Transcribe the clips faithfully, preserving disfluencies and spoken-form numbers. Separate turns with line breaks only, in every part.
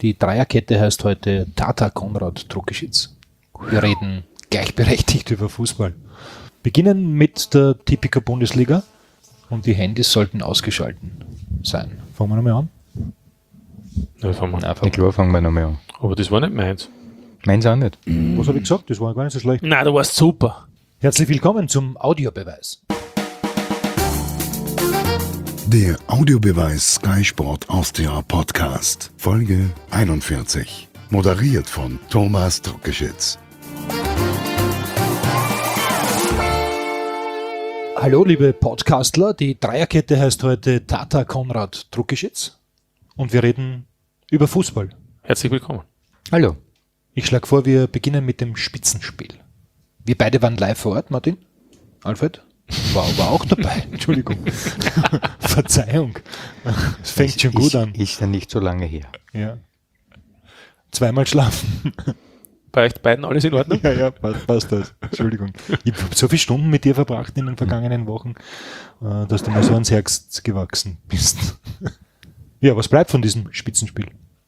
Die Dreierkette heißt heute Tata Konrad Druckeschitz. Wir reden gleichberechtigt über Fußball. Beginnen mit der Tipico Bundesliga und die Handys sollten ausgeschalten sein. Fangen wir nochmal an?
Ja, fangen wir
Ja, klar, fangen wir nochmal an.
Aber das war nicht meins.
Meins auch nicht.
Was habe ich gesagt? Das war gar nicht so schlecht.
Nein, du warst super.
Herzlich willkommen zum Audiobeweis.
Der Audiobeweis Sky Sport Austria Podcast, Folge einundvierzig. Moderiert von Thomas Druckeschitz.
Hallo liebe Podcastler, die Dreierkette heißt heute Tata Konrad Druckeschitz und wir reden über Fußball.
Herzlich willkommen.
Hallo.
Ich schlage vor, wir beginnen mit dem Spitzenspiel. Wir beide waren live vor Ort, Martin. Alfred war aber auch dabei. Entschuldigung. Verzeihung. Es fängt
ist,
schon gut
ist,
an.
Ist ja nicht so lange her.
Ja. Zweimal schlafen.
Bei euch beiden alles in Ordnung?
Ja, ja, passt, passt das. Entschuldigung. Ich habe so viele Stunden mit dir verbracht in den vergangenen Wochen, dass du mir so ans Herz gewachsen bist. Ja, was bleibt von diesem Spitzenspiel?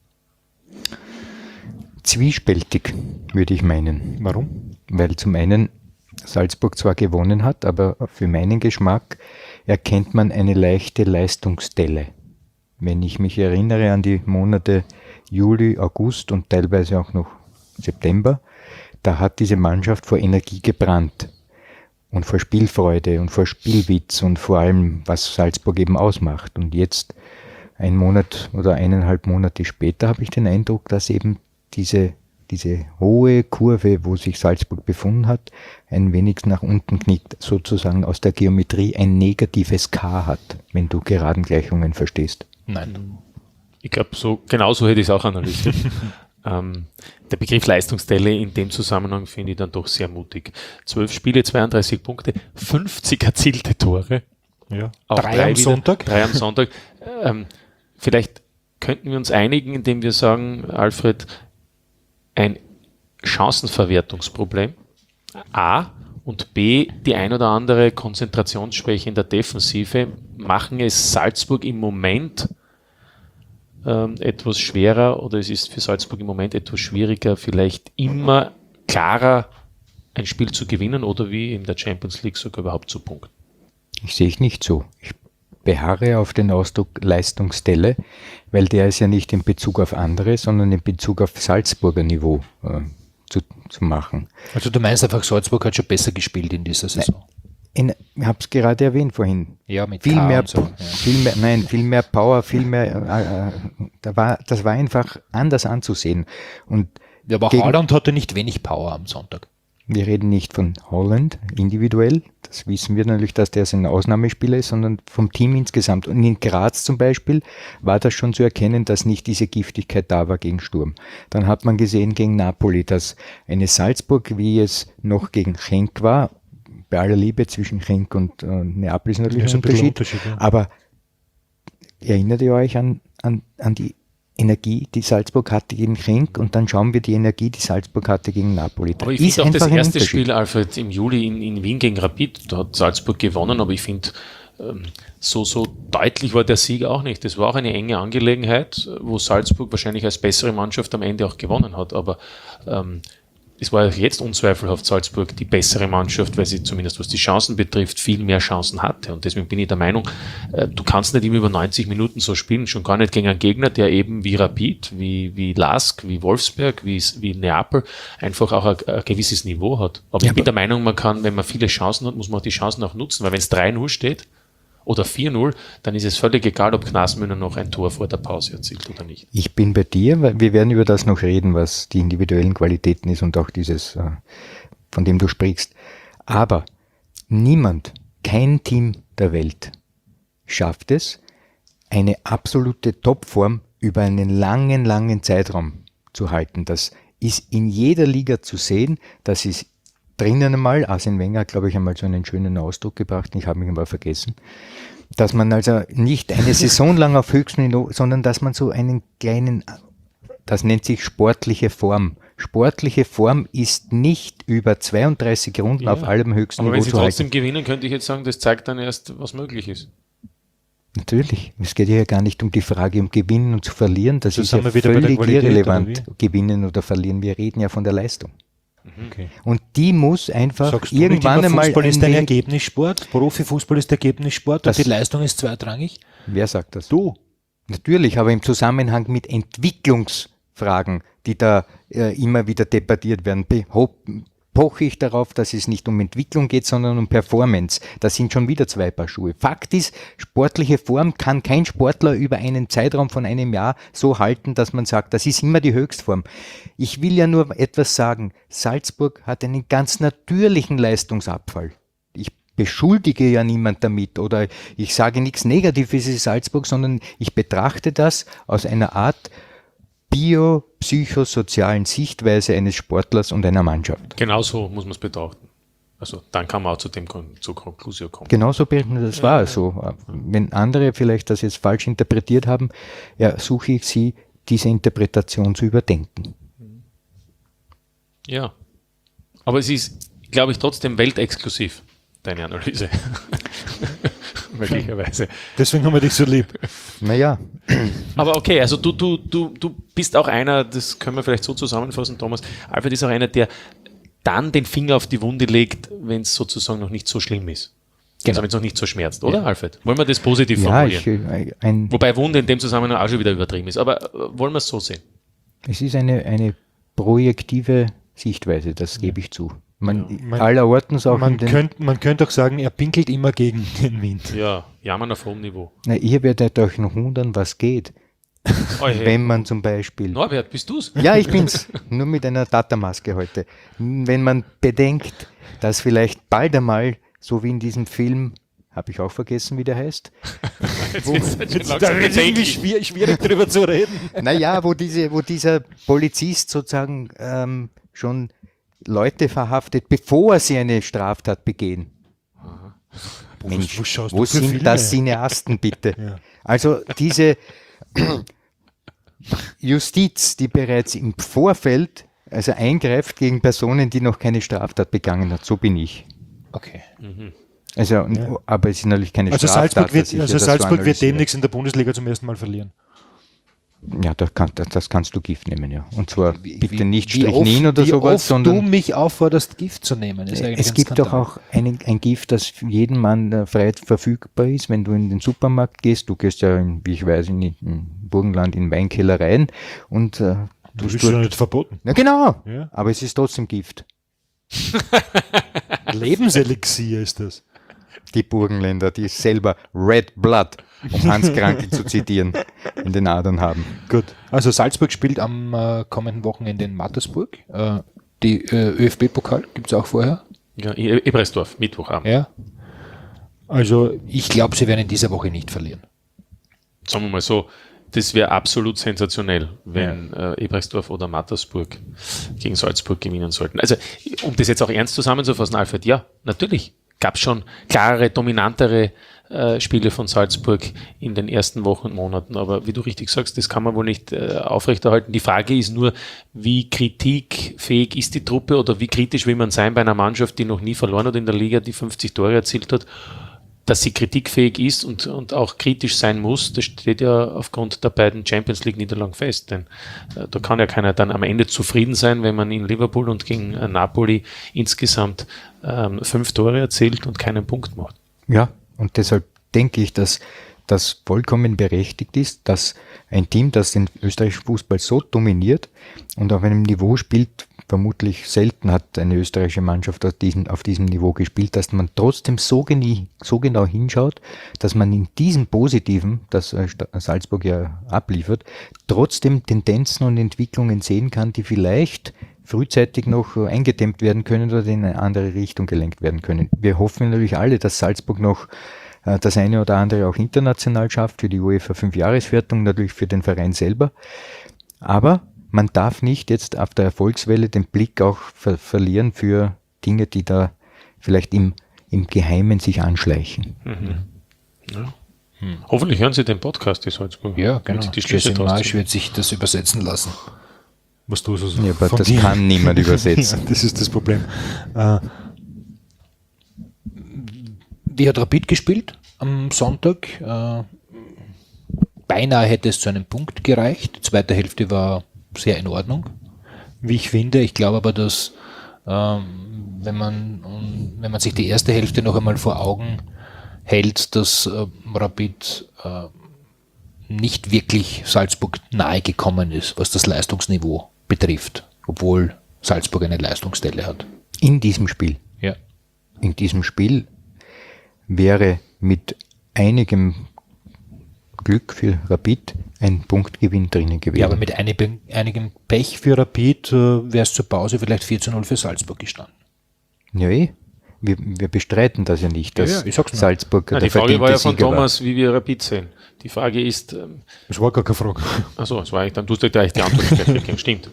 Zwiespältig, würde ich meinen.
Warum?
Weil zum einen Salzburg zwar gewonnen hat, aber für meinen Geschmack erkennt man eine leichte Leistungsdelle. Wenn ich mich erinnere an die Monate Juli, August und teilweise auch noch September, da hat diese Mannschaft vor Energie gebrannt und vor Spielfreude und vor Spielwitz und vor allem, was Salzburg eben ausmacht. Und jetzt, ein Monat oder eineinhalb Monate später, habe ich den Eindruck, dass eben diese diese hohe Kurve, wo sich Salzburg befunden hat, ein wenig nach unten knickt, sozusagen aus der Geometrie ein negatives K hat, wenn du Geradengleichungen verstehst.
Nein.
Ich glaube, so, genau so hätte ich es auch analysiert. ähm, der Begriff Leistungsdelle in dem Zusammenhang finde ich dann doch sehr mutig. Zwölf Spiele, zweiunddreißig Punkte, fünfzig erzielte Tore.
Ja.
Auch
drei,
drei
am
wieder,
Sonntag.
Drei am Sonntag. ähm, vielleicht könnten wir uns einigen, indem wir sagen, Alfred, ein Chancenverwertungsproblem, A, und B, die ein oder andere Konzentrationsschwäche in der Defensive machen es Salzburg im Moment ähm, etwas schwerer, oder es ist für Salzburg im Moment etwas schwieriger, vielleicht immer klarer ein Spiel zu gewinnen oder wie in der Champions League sogar überhaupt zu punkten.
Ich sehe ich nicht so. Ich beharre auf den Ausdruck Leistungsdelle, weil der ist ja nicht in Bezug auf andere, sondern in Bezug auf Salzburger Niveau äh, zu, zu machen.
Also du meinst einfach, Salzburg hat schon besser gespielt in dieser Saison?
In, ich habe es gerade erwähnt vorhin.
Ja, mit
viel
K
mehr,
und so. Ja.
viel mehr, nein, viel mehr Power, viel mehr. Äh, äh, da war, das war einfach anders anzusehen. Und
Ja, aber
gegen-
Haaland hatte nicht wenig Power am Sonntag.
wir reden nicht von Holland individuell, das wissen wir natürlich, dass der ein Ausnahmespieler ist, sondern vom Team insgesamt. Und in Graz zum Beispiel war das schon zu erkennen, dass nicht diese Giftigkeit da war gegen Sturm. Dann hat man gesehen gegen Napoli, dass eine Salzburg, wie es noch gegen Genk war, bei aller Liebe zwischen Genk und äh, Neapel ist natürlich
Ja, ist
ein
ein bisschen
Unterschied,
Unterschied, ja.
aber erinnert ihr euch an, an, an die Energie, die Salzburg hatte gegen Genk, und dann schauen wir die Energie, die Salzburg hatte gegen Napoli. Da
Aber ich
ist
finde auch das
einfach ein
erste
Unterschied.
Spiel, Alfred, im Juli in, in Wien gegen Rapid, da hat Salzburg gewonnen, aber ich finde, ähm, so, so deutlich war der Sieg auch nicht. Das war auch eine enge Angelegenheit, wo Salzburg wahrscheinlich als bessere Mannschaft am Ende auch gewonnen hat, aber ähm, es war jetzt unzweifelhaft Salzburg die bessere Mannschaft, weil sie zumindest was die Chancen betrifft, viel mehr Chancen hatte. Und deswegen bin ich der Meinung, äh, du kannst nicht immer über neunzig Minuten so spielen, schon gar nicht gegen einen Gegner, der eben wie Rapid, wie, wie Lask, wie Wolfsberg, wie, wie Neapel einfach auch ein, ein gewisses Niveau hat. Aber
Ja,
ich bin
aber-
der Meinung, man kann, wenn man viele Chancen hat, muss man auch die Chancen auch nutzen, weil wenn es drei null steht oder vier null, dann ist es völlig egal, ob Knasmüller noch ein Tor vor der Pause erzielt oder nicht.
Ich bin bei dir, weil wir werden über das noch reden, was die individuellen Qualitäten ist und auch dieses, äh, von dem du sprichst. Aber niemand, kein Team der Welt schafft es, eine absolute Topform über einen langen, langen Zeitraum zu halten. Das ist in jeder Liga zu sehen. Das ist drinnen einmal, Arsene Wenger hat, glaube ich, einmal so einen schönen Ausdruck gebracht, ich habe mich einmal vergessen, dass man also nicht eine Saison lang auf höchstem Niveau, sondern dass man so einen kleinen, das nennt sich sportliche Form. Sportliche Form ist nicht über zweiunddreißig Runden
Ja,
auf allem höchsten
Aber wenn
Niveau
sie
zu
trotzdem
halten.
gewinnen, könnte ich jetzt sagen, das zeigt dann erst, was möglich ist.
Natürlich. Es geht ja gar nicht um die Frage, um gewinnen und zu verlieren. Das
So
ist ja
sind wir wieder bei der
völlig
Qualität,
irrelevant,
oder
gewinnen oder verlieren. Wir reden ja von der Leistung.
Okay.
Und die muss einfach
Sagst du
irgendwann
nicht immer,
einmal...
Fußball ist
ein
ein
wenig-
Ergebnissport, Profifußball ist Ergebnissport
Das-
und die Leistung ist zweitrangig?
Wer sagt das?
Du.
Natürlich, aber im Zusammenhang mit Entwicklungsfragen, die da äh, immer wieder debattiert werden, beho- poche ich darauf, dass es nicht um Entwicklung geht, sondern um Performance. Das sind schon wieder zwei Paar Schuhe. Fakt ist, sportliche Form kann kein Sportler über einen Zeitraum von einem Jahr so halten, dass man sagt, das ist immer die Höchstform. Ich will ja nur etwas sagen. Salzburg hat einen ganz natürlichen Leistungsabfall. Ich beschuldige ja niemand damit oder ich sage nichts Negatives in Salzburg, sondern ich betrachte das aus einer Art biopsychosozialen Sichtweise eines Sportlers und einer Mannschaft.
Genau so muss man es betrachten. Also dann kann man auch zu dem Kon- zur Konklusion kommen.
Genauso das war so. Wenn andere vielleicht das jetzt falsch interpretiert haben, ersuche ich Sie, diese Interpretation zu überdenken.
Ja. Aber es ist, glaube ich, trotzdem weltexklusiv, deine Analyse. Möglicherweise.
Deswegen haben wir dich so lieb.
Naja,
Aber okay, also du, du, du, du bist auch einer, das können wir vielleicht so zusammenfassen, Thomas, Alfred ist auch einer, der dann den Finger auf die Wunde legt, wenn es sozusagen noch nicht so schlimm ist. Also wenn es noch nicht so schmerzt, oder, Alfred? Wollen wir das positiv
ja
formulieren?
ich, ein,
Wobei Wunde in dem Zusammenhang auch schon wieder übertrieben ist. Aber äh, wollen wir es so sehen?
es ist eine, eine projektive Sichtweise, das gebe ich zu. Man,
Man-
allerortens auch in
Man
den,
könnte man könnte auch sagen, er pinkelt immer gegen den Wind.
Ja, jammern auf hohem Niveau.
na, ihr werdet euch noch wundern, was geht.
Oh, hey.
Wenn man zum Beispiel...
Norbert, bist du's?
Ja, ich bin's. Nur mit einer Tata-Maske heute. Wenn man bedenkt, dass vielleicht bald einmal, so wie in diesem Film, habe ich auch vergessen, wie der heißt,
Jetzt wird's halt schon
Da
langsam
ist irgendwie
bedenklich.
schwierig, schwierig drüber zu reden.
naja, wo, diese, wo dieser Polizist sozusagen ähm, schon Leute verhaftet, bevor sie eine Straftat begehen. Mensch,
wo schaust
wo
du für
sind
Filme?
das Cineasten bitte?
Ja.
Also diese Justiz, die bereits im Vorfeld also eingreift gegen Personen, die noch keine Straftat begangen hat, so bin ich.
Okay.
Also, und- aber es ist natürlich keine
Also
Straftat.
Salzburg wird,
dass ich
also
das so
Salzburg wird
analysiere.
demnächst in der Bundesliga zum ersten Mal verlieren.
Ja, da kann, das, das kannst du Gift nehmen, ja. Und zwar bitte nicht
Wie oft-
Strychnin oder
wie
sowas,
oft
sondern
du mich aufforderst, Gift zu nehmen. Ist eigentlich
es
ein
gibt
Skandal.
doch auch ein, ein Gift, das für jeden Mann äh, frei verfügbar ist, wenn du in den Supermarkt gehst. Du gehst ja, in, wie ich weiß, in, in Burgenland in Weinkellereien und äh,
Du
tust
bist ja nicht verboten.
ja, genau,
Ja.
aber es ist trotzdem Gift.
Lebenselixier ist das.
Die Burgenländer, die selber Red Blood, um Hans Krankel zu zitieren, in den Adern haben.
Gut. Also Salzburg spielt am äh, kommenden Wochenende in Mattersburg. Äh, die äh, ÖFB-Pokal gibt es auch vorher.
Ja, E- Ebersdorf, Mittwochabend.
Ja. Also ich glaube, sie werden in dieser Woche nicht verlieren.
Sagen wir mal so, das wäre absolut sensationell, wenn äh, Ebersdorf oder Mattersburg gegen Salzburg gewinnen sollten. Also, um das jetzt auch ernst zusammenzufassen, Alfred, ja, natürlich gab es schon klarere, dominantere äh, Spiele von Salzburg in den ersten Wochen und Monaten, aber wie du richtig sagst, das kann man wohl nicht äh, aufrechterhalten. Die Frage ist nur, wie kritikfähig ist die Truppe oder wie kritisch will man sein bei einer Mannschaft, die noch nie verloren hat in der Liga, die fünfzig Tore erzielt hat. Dass sie kritikfähig ist und, und auch kritisch sein muss, das steht ja aufgrund der beiden Champions League-Niederlagen fest. Denn äh, da kann ja keiner dann am Ende zufrieden sein, wenn man in Liverpool und gegen äh, Napoli insgesamt ähm, fünf Tore erzielt und keinen Punkt macht.
Ja, und deshalb denke ich, dass das vollkommen berechtigt ist, dass ein Team, das den österreichischen Fußball so dominiert und auf einem Niveau spielt, vermutlich selten hat eine österreichische Mannschaft auf diesem, auf diesem Niveau gespielt, dass man trotzdem so, genie, so genau hinschaut, dass man in diesem Positiven, das äh, Salzburg ja abliefert, trotzdem Tendenzen und Entwicklungen sehen kann, die vielleicht frühzeitig noch äh, eingedämmt werden können oder in eine andere Richtung gelenkt werden können. Wir hoffen natürlich alle, dass Salzburg noch äh, das eine oder andere auch international schafft, für die UEFA Fünfjahreswertung, natürlich für den Verein selber. Aber man darf nicht jetzt auf der Erfolgswelle den Blick auch ver- verlieren für Dinge, die da vielleicht im, im Geheimen sich anschleichen.
Ja. Hm. Hoffentlich hören Sie den Podcast, die Salzburg.
Ja, genau.
Damit Sie die Schlüsse
Jesse
draus
Marsch
ziehen.
wird sich das übersetzen lassen. Was du so
Ja, aber
von
das
dir-
kann niemand übersetzen.
Ja, das ist das Problem. Äh, wie hat Rapid gespielt am Sonntag? Äh, beinahe hätte es zu einem Punkt gereicht. Die zweite Hälfte war sehr in Ordnung, wie ich finde. Ich glaube aber, dass ähm, wenn man, wenn man sich die erste Hälfte noch einmal vor Augen hält, dass äh, Rapid äh, nicht wirklich Salzburg nahe gekommen ist, was das Leistungsniveau betrifft, obwohl Salzburg eine Leistungsstelle hat.
In diesem Spiel.
Ja.
In diesem Spiel wäre mit einigem Glück für Rapid ein Punktgewinn drinnen gewesen.
Ja, aber mit einig, einigem Pech für Rapid äh, wäre es zur Pause vielleicht vier zu null für Salzburg gestanden.
Ja, eh. Wir, wir bestreiten das ja nicht, dass
Ja, ja, ich sag's nur.
Salzburg
Na,
der
die Frage war ja von
Sieger
Thomas, wie wir Rapid sehen. Die Frage ist, ähm,
Das war gar keine Frage.
achso, das war eigentlich, dann tust du gleich die Antwort gleich weggeben. Stimmt.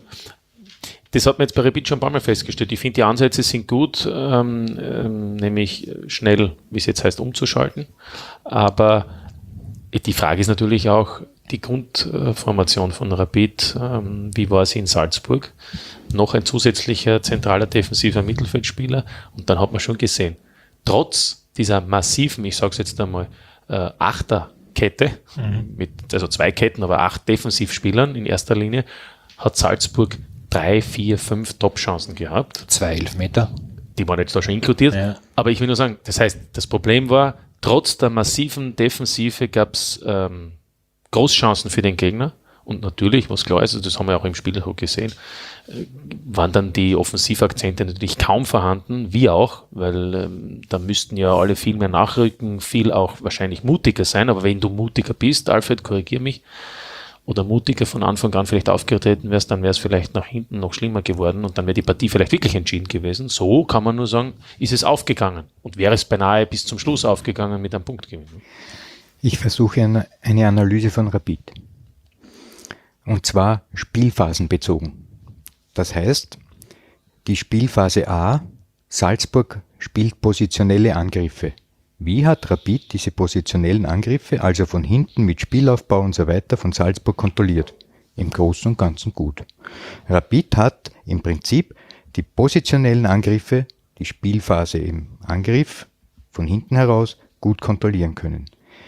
Das hat man jetzt bei Rapid schon ein paar Mal festgestellt. Ich finde, die Ansätze sind gut, ähm, ähm, nämlich schnell, wie es jetzt heißt, umzuschalten. Aber die Frage ist natürlich auch die Grundformation von Rapid. Ähm, wie war sie in Salzburg? Noch ein zusätzlicher zentraler defensiver Mittelfeldspieler. Und dann hat man schon gesehen, trotz dieser massiven, ich sage es jetzt einmal, äh, Achterkette, mhm. mit, also zwei Ketten, aber acht Defensivspielern in erster Linie, hat Salzburg drei, vier, fünf Top-Chancen gehabt.
Zwei Elfmeter.
Die waren jetzt da schon inkludiert.
Ja.
Aber ich will nur sagen, das heißt, das Problem war, trotz der massiven Defensive gab es ähm, Großchancen für den Gegner. Und natürlich, was klar ist, also das haben wir auch im Spiel gesehen, äh, waren dann die Offensivakzente natürlich kaum vorhanden, wie auch, weil ähm, da müssten ja alle viel mehr nachrücken, viel auch wahrscheinlich mutiger sein. Aber wenn du mutiger bist, Alfred, korrigier mich, oder mutiger von Anfang an vielleicht aufgetreten wärst, dann wäre es vielleicht nach hinten noch schlimmer geworden und dann wäre die Partie vielleicht wirklich entschieden gewesen. So kann man nur sagen, ist es aufgegangen und wäre es beinahe bis zum Schluss aufgegangen mit einem Punktgewinn.
Ich versuche eine, eine Analyse von Rapid. Und zwar spielphasenbezogen. Das heißt, die Spielphase A, Salzburg spielt positionelle Angriffe. Wie hat Rapid diese positionellen Angriffe, also von hinten mit Spielaufbau und so weiter, von Salzburg kontrolliert? Im Großen und Ganzen gut. Rapid hat im Prinzip die positionellen Angriffe, die Spielphase im Angriff, von hinten heraus gut kontrollieren können.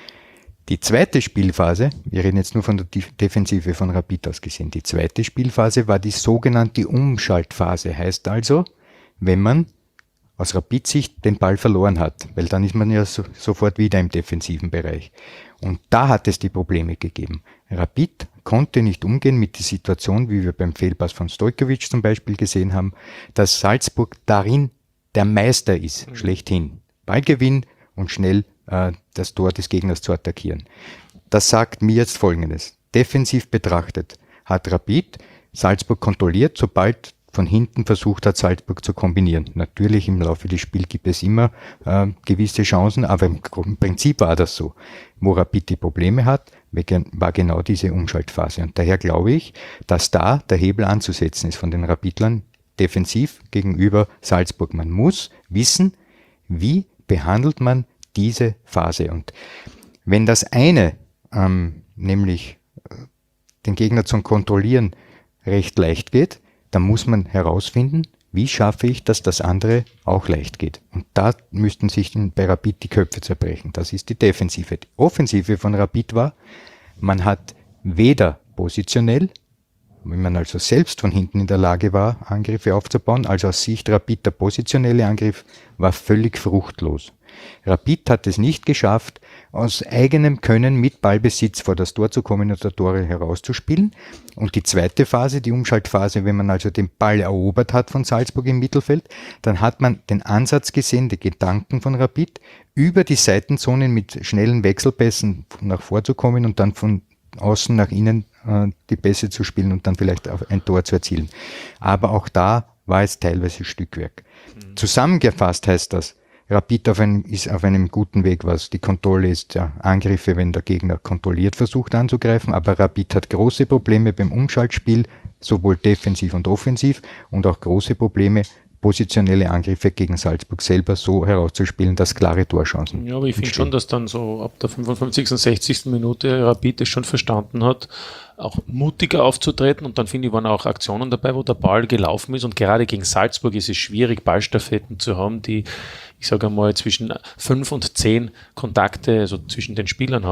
Die zweite Spielphase, wir reden jetzt nur von der Defensive von Rapid aus gesehen, die zweite Spielphase war die sogenannte Umschaltphase, heißt also, wenn man aus Rapid-Sicht den Ball verloren hat, weil dann ist man ja so, sofort wieder im defensiven Bereich. Und da hat es die Probleme gegeben. Rapid konnte nicht umgehen mit der Situation, wie wir beim Fehlpass von Stojkovic zum Beispiel gesehen haben, dass Salzburg darin der Meister ist, mhm. schlechthin. Ballgewinn und schnell äh, das Tor des Gegners zu attackieren. Das sagt mir jetzt Folgendes. Defensiv betrachtet hat Rapid Salzburg kontrolliert, sobald von hinten versucht hat, Salzburg zu kombinieren. Natürlich im Laufe des Spiels gibt es immer äh, gewisse Chancen, aber im, im Prinzip war das so. Wo Rapid die Probleme hat, war genau diese Umschaltphase. Und daher glaube ich, dass da der Hebel anzusetzen ist von den Rapidlern defensiv gegenüber Salzburg. Man muss wissen, wie behandelt man diese Phase. Und wenn das eine, ähm, nämlich äh, den Gegner zu kontrollieren, recht leicht geht, dann muss man herausfinden, wie schaffe ich, dass das andere auch leicht geht. Und da müssten sich bei Rapid die Köpfe zerbrechen. Das ist die Defensive. Die Offensive von Rapid war, man hat weder positionell, wenn man also selbst von hinten in der Lage war, Angriffe aufzubauen, also aus Sicht Rapid der positionelle Angriff war völlig fruchtlos. Rapid hat es nicht geschafft, aus eigenem Können mit Ballbesitz vor das Tor zu kommen und der Tore herauszuspielen. Und die zweite Phase, die Umschaltphase, wenn man also den Ball erobert hat von Salzburg im Mittelfeld, dann hat man den Ansatz gesehen, die Gedanken von Rapid, über die Seitenzonen mit schnellen Wechselpässen nach vorzukommen und dann von außen nach innen äh, die Pässe zu spielen und dann vielleicht auch ein Tor zu erzielen. Aber auch da war es teilweise Stückwerk. Mhm. Zusammengefasst heißt das, Rapid auf einem, ist auf einem guten Weg, was die Kontrolle ist, ja, Angriffe, wenn der Gegner kontrolliert versucht anzugreifen, aber Rapid hat große Probleme beim Umschaltspiel, sowohl defensiv und offensiv und auch große Probleme, positionelle Angriffe gegen Salzburg selber so herauszuspielen, dass klare Torchancen.
Ja, aber ich finde schon, dass dann so ab der fünfundfünfzigsten, sechzigsten Minute Rapid es schon verstanden hat, auch mutiger aufzutreten, und dann finde ich, waren auch Aktionen dabei, wo der Ball gelaufen ist, und gerade gegen Salzburg ist es schwierig, Ballstaffetten zu haben, die, ich sage einmal, zwischen fünf und zehn Kontakte, also zwischen den Spielern haben,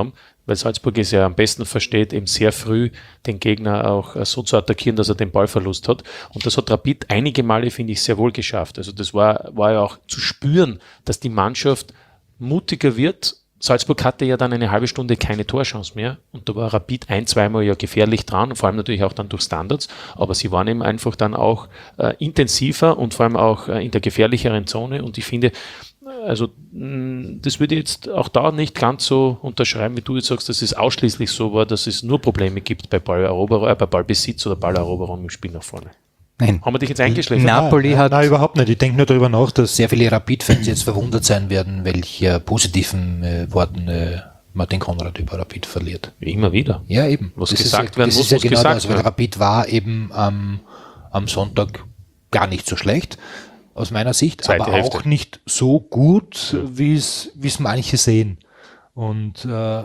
weil Salzburg es ja am besten versteht, eben sehr früh den Gegner auch äh, so zu attackieren, dass er den Ballverlust hat. Und das hat Rapid einige Male, finde ich, sehr wohl geschafft. Also das war, war ja auch zu spüren, dass die Mannschaft mutiger wird. Salzburg hatte ja dann eine halbe Stunde keine Torchance mehr und da war Rapid ein-, zweimal ja gefährlich dran, vor allem natürlich auch dann durch Standards, aber sie waren eben einfach dann auch äh, intensiver und vor allem auch äh, in der gefährlicheren Zone und ich finde, also mh, das würde ich jetzt auch da nicht ganz so unterschreiben, wie du jetzt sagst, dass es ausschließlich so war, dass es nur Probleme gibt bei Balleroberung, äh, bei Ballbesitz oder Balleroberung im Spiel nach vorne.
Nein.
Haben wir dich jetzt eingeschläfert?
Napoli hat...
Nein, überhaupt nicht. Ich denke nur darüber nach, dass sehr viele Rapid-Fans jetzt verwundert sein werden, welche positiven äh, Worten äh, Martin Konrad über Rapid verliert.
Immer wieder.
Ja, eben.
Was
das
gesagt
ist,
werden
das
muss,
ist ja
muss
genau
gesagt
das, weil
werden.
Rapid war eben ähm, am Sonntag gar nicht so schlecht, aus meiner Sicht,
Zweite
aber
Hälfte.
auch nicht so gut, wie es wie es manche sehen. Und äh,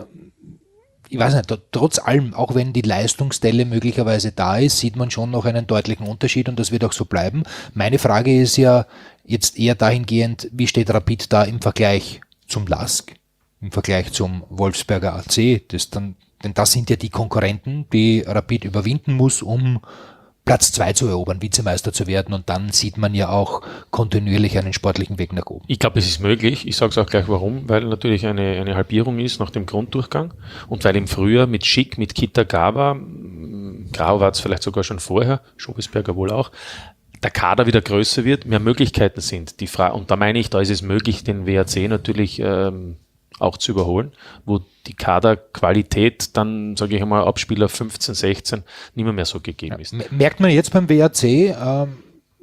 ich weiß nicht, trotz allem, auch wenn die Leistungsstelle möglicherweise da ist, sieht man schon noch einen deutlichen Unterschied und das wird auch so bleiben. Meine Frage ist ja jetzt eher dahingehend, wie steht Rapid da im Vergleich zum LASK, im Vergleich zum Wolfsberger A C? Das dann, denn das sind ja die Konkurrenten, die Rapid überwinden muss, um Platz zwei zu erobern, Vizemeister zu werden und dann sieht man ja auch kontinuierlich einen sportlichen Weg nach oben.
Ich glaube, es ist möglich. Ich sage es auch gleich warum, weil natürlich eine, eine Halbierung ist nach dem Grunddurchgang und weil im Frühjahr mit Schick, mit Kitagawa, Grau war es vielleicht sogar schon vorher, Schobesberger wohl auch, der Kader wieder größer wird, mehr Möglichkeiten sind. Die Fra- und da meine ich, da ist es möglich, den W A C natürlich ähm, auch zu überholen, wo die Kaderqualität dann, sage ich einmal, ab Spieler fünfzehn, sechzehn nicht mehr, mehr so gegeben ist.
M- Merkt man jetzt beim W A C ähm,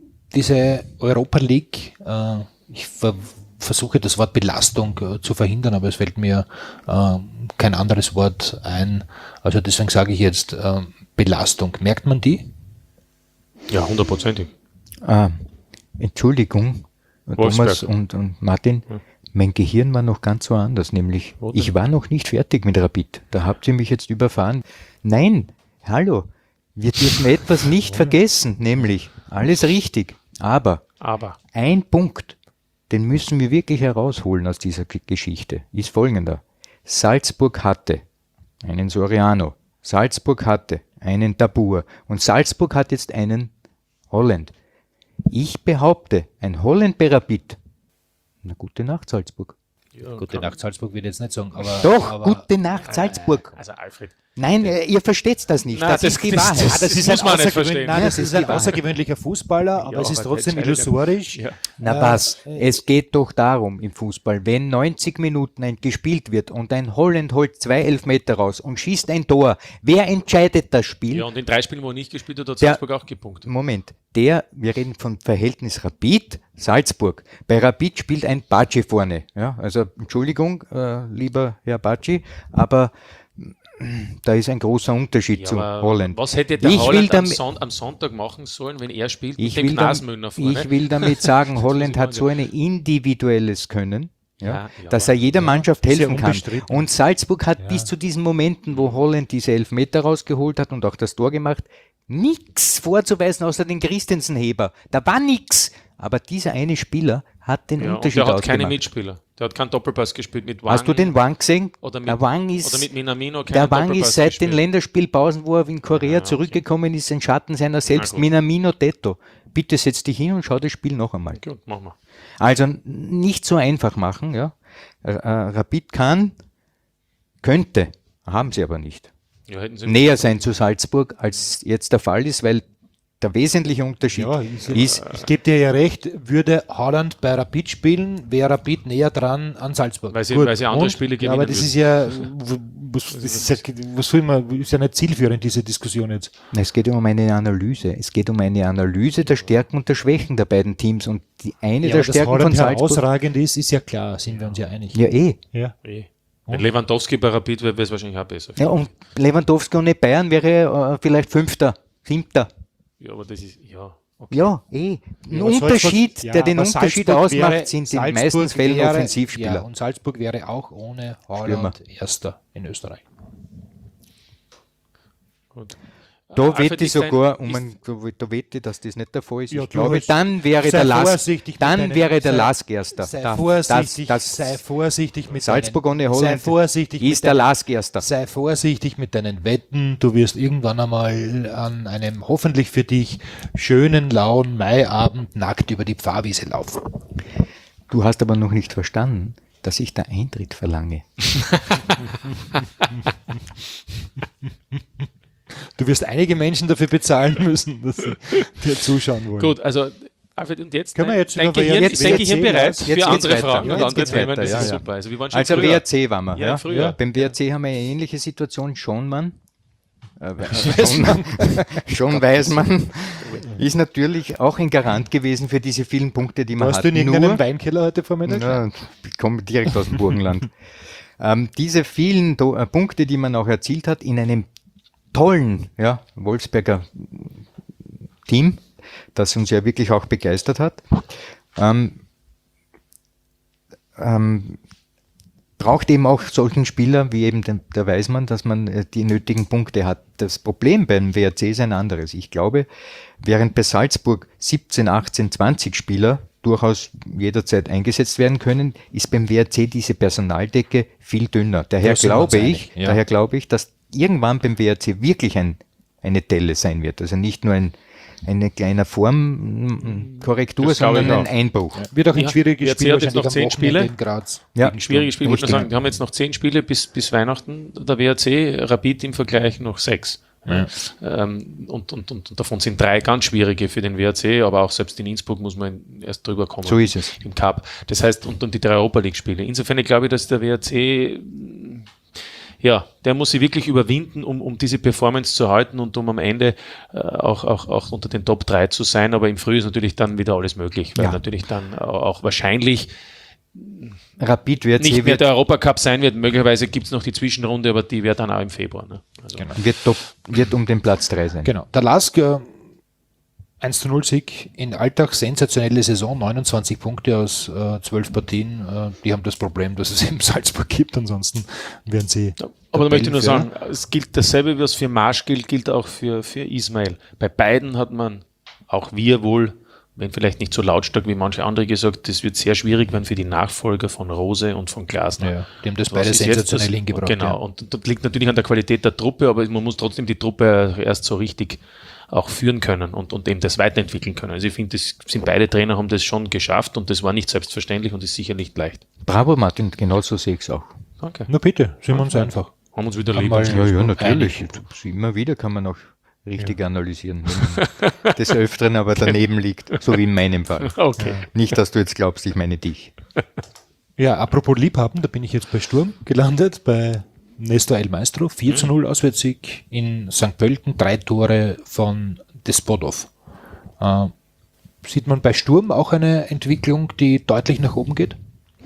diese Europa League, äh, ich ver- versuche das Wort Belastung äh, zu verhindern, aber es fällt mir äh, kein anderes Wort ein. Also deswegen sage ich jetzt äh, Belastung. Merkt man die?
Ja, hundertprozentig.
Ah, Entschuldigung, Thomas
Wolfsberg.
und, und Martin,
Ja.
mein Gehirn war noch ganz woanders, nämlich
Wo denn?
ich war noch nicht fertig mit Rapid. Da habt ihr mich jetzt überfahren. Nein, hallo, wir dürfen etwas nicht vergessen, nämlich alles richtig, aber
Aber
ein Punkt, den müssen wir wirklich herausholen aus dieser G- Geschichte, ist folgender. Salzburg hatte einen Soriano, Salzburg hatte einen Dabur und Salzburg hat jetzt einen Holland. Ich behaupte, ein Holland bei Rapid. Na, gute Nacht, Salzburg.
ja,
Gute
kann-
Nacht Salzburg wird jetzt nicht sagen, aber...
Doch,
aber,
gute Nacht, Salzburg.
Also Alfred.
Nein, äh, ihr versteht das nicht.
Nein,
das,
das-
ist die
das-
Wahrheit.
das-
Ah, das ist
muss
ein,
man nicht
außergewöhnlich-
verstehen.
Nein, das
Ja,
ist
das
ein
ist die Wahrheit.
außergewöhnlicher Fußballer, aber
Ja,
es ist
aber
trotzdem
jetzt-
illusorisch.
Ja.
Na
Äh,
was, es geht doch darum im Fußball, wenn neunzig Minuten ein gespielt wird und ein Holland holt zwei Elfmeter raus und schießt ein Tor, wer entscheidet das Spiel?
Ja, und in drei Spielen, wo er nicht gespielt hat, hat
Der-
Salzburg auch gepunktet.
Moment, der, wir reden von Verhältnis Rapid, Salzburg. Bei Rapid spielt ein Baci vorne. Ja, also Entschuldigung, äh, lieber Herr Baci, aber mm, da ist ein großer Unterschied
Ja,
zu
aber
Holland.
was hätte der
Ich will
Holland am,
damit-
Son am Sonntag machen sollen, wenn er spielt
Ich
mit dem
will, dam
Knasmüller vorne?
ich will damit sagen, Holland
muss
hat
ich
so ein individuelles Können, ja,
Ja, ja,
dass er jeder Mannschaft
ist ja
helfen kann.
unbestritten.
Und Salzburg hat
Ja.
bis zu diesen Momenten, wo Holland diese Elfmeter rausgeholt hat und auch das Tor gemacht, nichts vorzuweisen außer den Christensenheber. Da war nichts. Aber dieser eine Spieler hat den
ja, und
Unterschied
der hat
ausgemacht.
keine Mitspieler. Der hat keinen Doppelpass gespielt mit Wang.
Hast du den Wang gesehen?
Oder mit,
der Wang ist,
oder mit Minamino keinen
der Wang
Doppelpass
ist seit
gespielt.
den Länderspielpausen, wo er in Korea
Ja, okay.
zurückgekommen ist, ein Schatten seiner selbst.
gut.
Minamino Tetto. Bitte setz dich hin und schau das Spiel noch einmal.
Gut, machen wir.
Also n- nicht so einfach machen. Ja. Äh, äh, Rapid kann, könnte, haben sie aber nicht,
Ja, hätten sie
näher sein zu Salzburg, als jetzt der Fall ist, weil der wesentliche Unterschied
Ja, ich,
ist,
ich gebe dir ja recht, würde Haaland bei Rapid spielen, wäre Rapid näher dran an Salzburg.
Weil sie- weil sie andere Spiele
Ja, aber
gewinnen
das ist ja, was, das ist ja, was soll man, ist ja nicht zielführend, diese Diskussion jetzt.
es geht um eine Analyse. Es geht um eine Analyse der Stärken und der Schwächen der beiden Teams. Und die eine
Ja,
der
aber dass
Stärken von
Haaland
Salzburg.
herausragend ist, ist ja klar, sind wir uns ja einig.
Ja, eh.
Ja.
eh. Wenn Lewandowski bei Rapid wäre, wäre es wahrscheinlich auch besser.
Ja, und Lewandowski ohne Bayern wäre äh, vielleicht Fünfter, Siebter.
Ja, aber das ist, ja. Okay.
Ja, eh. Ein
Aber
Unterschied,
Salzburg-
der den
aber
Unterschied
Salzburg
ausmacht,
wäre-
sind in den
Salzburg
meisten Fällen
wäre,
Offensivspieler.
Ja, und Salzburg wäre auch ohne Haaland Erster in Österreich.
Gut.
Da
Alfred,
wette ich
ist dein-
sogar, um
ist-
ein, da, da wette ich, dass das nicht der Fall ist.
Ja,
ich
du
glaube,
hast-
dann wäre
sei
der Last,
vorsichtig mit
dann
deinen-
wäre der
sei-
Last Erster.
Sei
Da-
vorsichtig,
das,
sei
das
vorsichtig mit
Salzburg
deinen,
ohne Holland
sei vorsichtig mit
ist der
deinen-
Last Erster.
Sei vorsichtig mit deinen Wetten. Du wirst irgendwann einmal an einem hoffentlich für dich schönen, lauen Maiabend nackt über die Pfarrwiese laufen.
Du hast aber noch nicht verstanden, dass ich da Eintritt verlange.
Du wirst einige Menschen dafür bezahlen müssen, dass sie dir zuschauen wollen.
Gut, also Alfred, und jetzt
Können wir
dein,
jetzt
dein
über
Gehirn,
jetzt-
dein
jetzt
Gehirn
sehen
bereit
wir's.
für
Jetzt geht's
andere
weiter.
Fragen
Ja,
und
jetzt
andere
geht's
Themen.
weiter,
Das
ja,
ist
ja.
super. Also, wir waren schon
Also
früher.
W R C waren wir.
Ja,
Ja,
früher.
Beim W R C haben wir eine ähnliche Situation. Schonmann, äh, schon, schon Weismann, ist natürlich auch ein Garant gewesen für diese vielen Punkte, die man
Warst
hat.
du in irgendeinem
Nur,
Weinkeller heute Vormittag?
ja, ich komme direkt aus dem Burgenland. ähm, diese vielen Do äh, Punkte, die man auch erzielt hat, in einem tollen ja, Wolfsberger Team, das uns ja wirklich auch begeistert hat, ähm, ähm, braucht eben auch solchen Spieler wie eben den, der Weismann, dass man äh, die nötigen Punkte hat. Das Problem beim W R C ist ein anderes. Ich glaube, während bei Salzburg siebzehn, achtzehn, zwanzig Spieler durchaus jederzeit eingesetzt werden können, ist beim W R C diese Personaldecke viel dünner. Daher
Da sind wir uns
glaube
einig,
ich,
ja.
daher glaube ich, dass irgendwann beim W R C wirklich ein, eine Delle sein wird. Also nicht nur ein eine kleine Formkorrektur,
Das glaube
sondern
ich
ein
auch.
Einbruch.
Wird auch ein
Ja,
schwieriges
W R C
Spiel
hat jetzt
wahrscheinlich
noch
am
zehn
Wochenende
Spiele.
in Graz.
Ja,
gegen Sturm.
Schwieriges Spiel, ich würde
Richtig.
sagen, wir haben jetzt noch zehn Spiele bis, bis Weihnachten, der W R C, Rapid im Vergleich noch sechs.
Ja.
Ähm, und, und, und, und davon sind drei ganz schwierige für den W R C, aber auch selbst in Innsbruck muss man erst drüber kommen.
So ist es.
Im Cup. Das heißt, und, und die drei Europa League-Spiele. Insofern glaube ich, dass der W R C, ja, der muss sich wirklich überwinden, um, um diese Performance zu halten und um am Ende äh, auch, auch, auch unter den Top drei zu sein. Aber im Frühjahr ist natürlich dann wieder alles möglich, weil
Ja.
natürlich dann auch wahrscheinlich
Rapid W R C
nicht mehr
wird,
der Europacup sein wird. Möglicherweise gibt es noch die Zwischenrunde, aber die wäre dann auch im Februar. Ne? Also,
wird, top, wird um den Platz drei sein.
Genau. Der Lask, äh, eins zu null Sieg in Alltag, sensationelle Saison, neunundzwanzig Punkte aus äh, zwölf Partien. Äh, die haben das Problem, dass es eben Salzburg gibt, ansonsten werden sie.
Aber da möchte ich nur
Tabellenführer.
sagen, es gilt dasselbe, was für Marsch gilt, gilt auch für, für Ismail. Bei beiden hat man, auch wir wohl, wenn vielleicht nicht so lautstark wie manche andere gesagt, das wird sehr schwierig werden für die Nachfolger von Rose und von Glasner.
Ja, die haben das
Was
beide
ist jetzt
sensationell
das-
hingebracht.
Genau,
Ja.
und das liegt natürlich an der Qualität der Truppe, aber man muss trotzdem die Truppe erst so richtig auch führen können und, und eben das weiterentwickeln können. Also ich finde, das sind beide Trainer haben das schon geschafft und das war nicht selbstverständlich und ist sicher nicht leicht.
Bravo, Martin, genau so sehe ich es auch.
Danke.
Na bitte, sind wir uns einfach.
Haben uns wieder
Haben
lieb.
mal-
Ja, ja, natürlich.
Einig.
Immer wieder kann man auch richtig analysieren, wenn man des Öfteren aber daneben liegt, so wie in meinem Fall.
Okay.
Nicht, dass du jetzt glaubst, ich meine dich.
Ja, apropos Liebhaben, da bin ich jetzt bei Sturm gelandet, bei Nestor El Maestro, vier zu null Auswärtssieg in Sankt Pölten, drei Tore von Despodov. Äh, sieht man bei Sturm auch eine Entwicklung, die deutlich nach oben geht?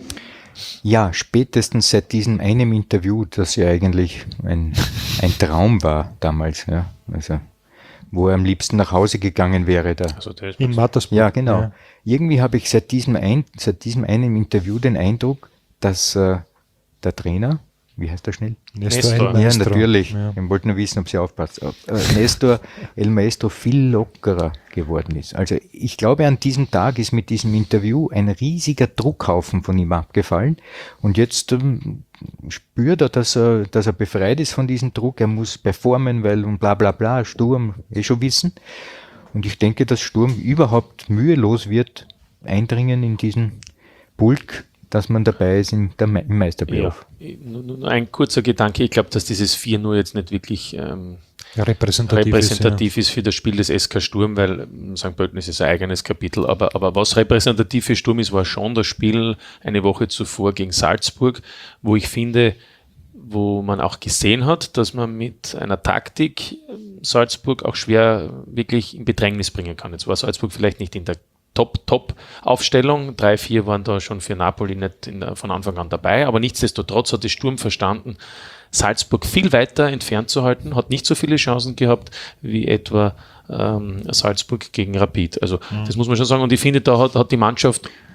Ja, spätestens seit diesem einem Interview, das ja eigentlich ein, ein Traum war damals, ja, also wo er am liebsten nach Hause gegangen wäre. Da.
Also der ist
In Mattersburg.
Ja, genau.
Ja.
Irgendwie habe ich seit diesem, ein, seit diesem einen Interview den Eindruck, dass äh, der Trainer, wie heißt der schnell?
Nestor El
Nestor.
Ja,
Maestro.
natürlich.
Ja.
Ich wollte nur wissen, ob sie aufpasst. Äh, Nestor El Maestro viel lockerer geworden ist. Also ich glaube, an diesem Tag ist mit diesem Interview ein riesiger Druckhaufen von ihm abgefallen. Und jetzt ähm, spürt er, dass er, dass er befreit ist von diesem Druck. Er muss performen, weil und bla bla bla, Sturm, eh schon wissen. Und ich denke, dass Sturm überhaupt mühelos wird eindringen in diesen Bulk, dass man dabei ist im, der Me im
Ja,
Meisterplayoff.
nur, nur ein kurzer Gedanke. Ich glaube, dass dieses vier null jetzt nicht wirklich ähm,
Ja, repräsentativ,
repräsentativ ist für das Spiel des S K Sturm, weil ähm, Sankt Pölten ist ein eigenes Kapitel. Aber, aber was repräsentativ für Sturm ist, war schon das Spiel eine Woche zuvor gegen Salzburg, wo ich finde, wo man auch gesehen hat, dass man mit einer Taktik ähm, Salzburg auch schwer wirklich in Bedrängnis bringen kann. Jetzt war Salzburg vielleicht nicht in der Top-Top-Aufstellung. Drei, vier waren da schon für Napoli nicht in der, von Anfang an dabei, aber nichtsdestotrotz hat der Sturm verstanden, Salzburg viel weiter entfernt zu halten, hat nicht so viele Chancen gehabt wie etwa ähm, Salzburg gegen Rapid. Also das muss man schon sagen. Und ich finde, da hat, hat die Mannschaft